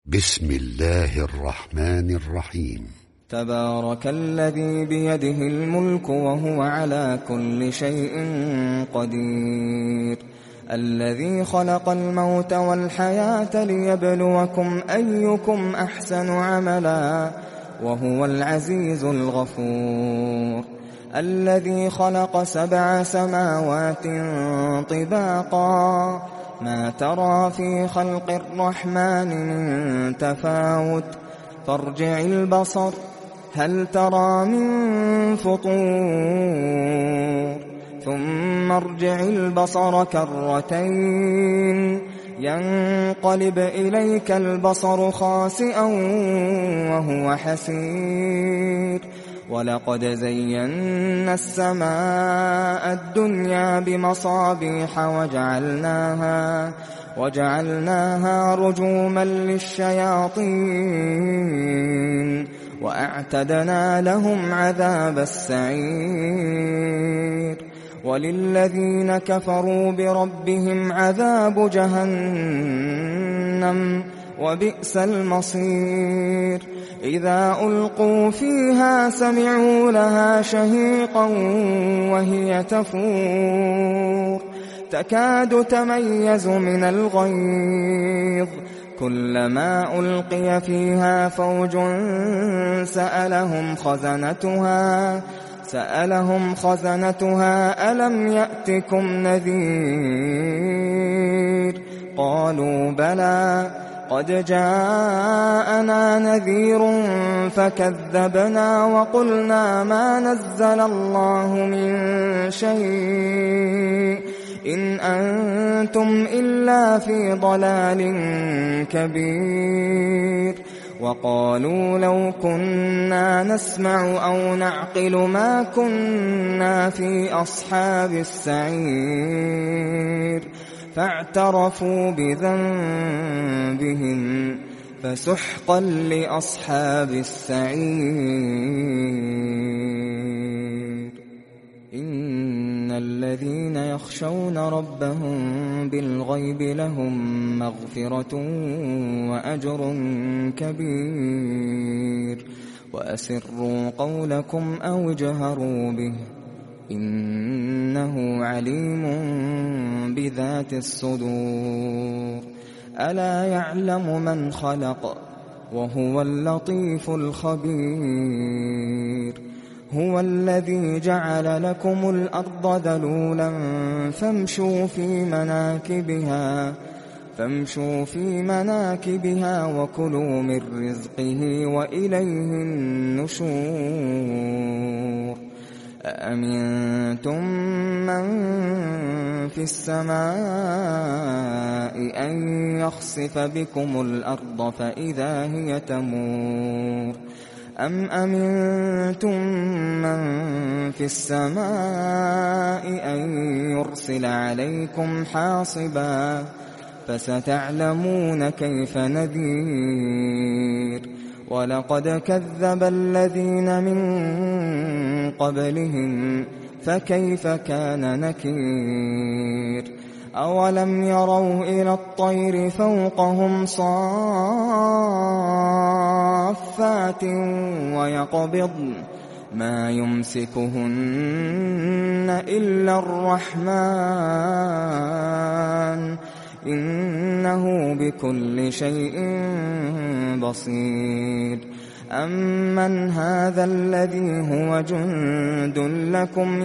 بسم الله الرحمن الرحيم. تبارك الذي بيده الملك وهو على كل شيء قدير، الذي خلق الموت والحياة ليبلوكم أيكم أحسن عملا وهو العزيز الغفور، الذي خلق 7 سماوات طباقا ما ترى في خلق الرحمن من تفاوت فارجع البصر هل ترى من فطور ثم ارجع البصر كرتين ينقلب إليك البصر خاسئا وهو حسير، ولقد زينا السماء الدنيا بمصابيح وجعلناها رجوما للشياطين وأعتدنا لهم عذاب السعير، وللذين كفروا بربهم عذاب جهنم وبئس المصير، إذا ألقوا فيها سمعوا لها شهيقا وهي تفور تكاد تميز من الغيظ، كلما ألقي فيها فوج سألهم خزنتها ألم يأتكم نذير، قالوا بلى قد جاءنا نذير فكذبنا وقلنا ما نزل الله من شيء إن أنتم إلا في ضلال كبير، وقالوا لو كنا نسمع أو نعقل ما كنا في أصحاب السعير، فاعترفوا بذنبهم فسحقا لأصحاب السعير. إن الذين يخشون ربهم بالغيب لهم مغفرة وأجر كبير، وأسروا قولكم أو اجهروا به إنه عليم بذات الصدور، ألا يعلم من خلق وهو اللطيف الخبير، هو الذي جعل لكم الأرض ذلولا فامشوا في مناكبها وكلوا من رزقه وإليه النشور، أأمنتم من في السماء أن يخسف بكم الأرض فإذا هي تمور، أم أمنتم من في السماء أن يرسل عليكم حاصبا فستعلمون كيف نذير، ولقد كذب الذين من قبلهم فكيف كان نكير، أولم يروا إلى الطير فوقهم صافات ويقبضن ما يمسكهن إلا الرحمن إنه بكل شيء بصير، أمن هذا الذي هو جند لكم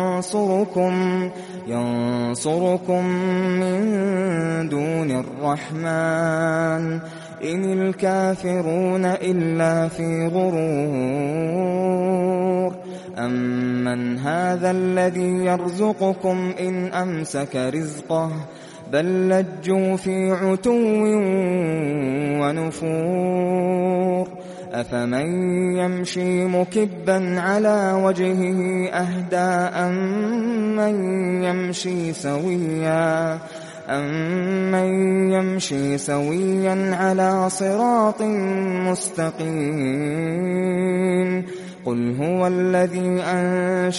ينصركم من دون الرحمن إن الكافرون إلا في غرور، أمن هذا الذي يرزقكم إن أمسك رزقه بل لجوا في عتو ونفور، أفمن يمشي مكبا على وجهه أهدى أمن يمشي سويا على صراط مستقيم، قل هو الذي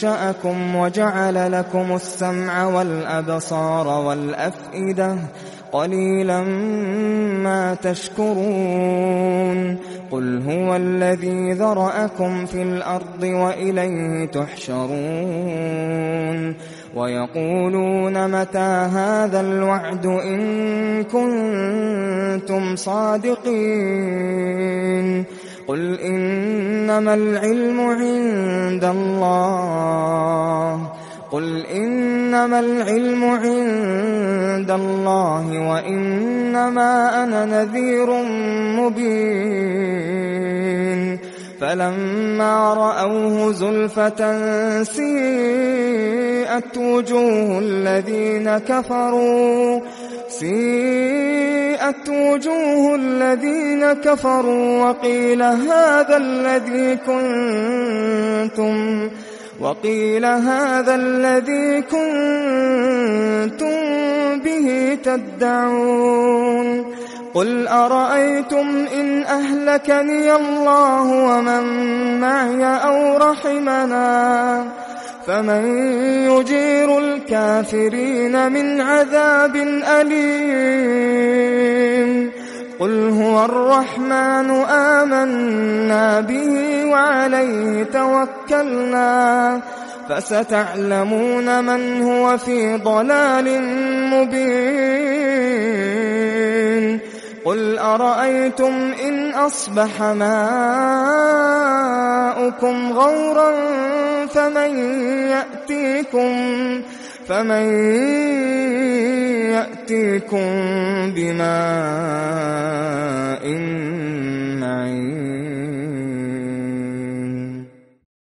أنشأكم وجعل لكم السمع والأبصار والأفئدة قليلا ما تشكرون قل هو الذي ذرأكم في الأرض وإليه تحشرون ويقولون متى هذا الوعد إن كنتم صادقين قل إنما العلم عند الله وإنما أنا نذير مبين فلما رأوه زلفة سيئت وجوه الذين كفروا وقيل هذا الذي كنتم به تدعون قل أرأيتم إن أهلكني الله ومن معي أو رحمنا فمن يجير الكافرين من عذاب أليم قل هو الرحمن آمنا به وعليه توكلنا فستعلمون من هو في ضلال مبين قل أرأيتم إن أصبح ماؤكم غورا فمن يأتيكم بماء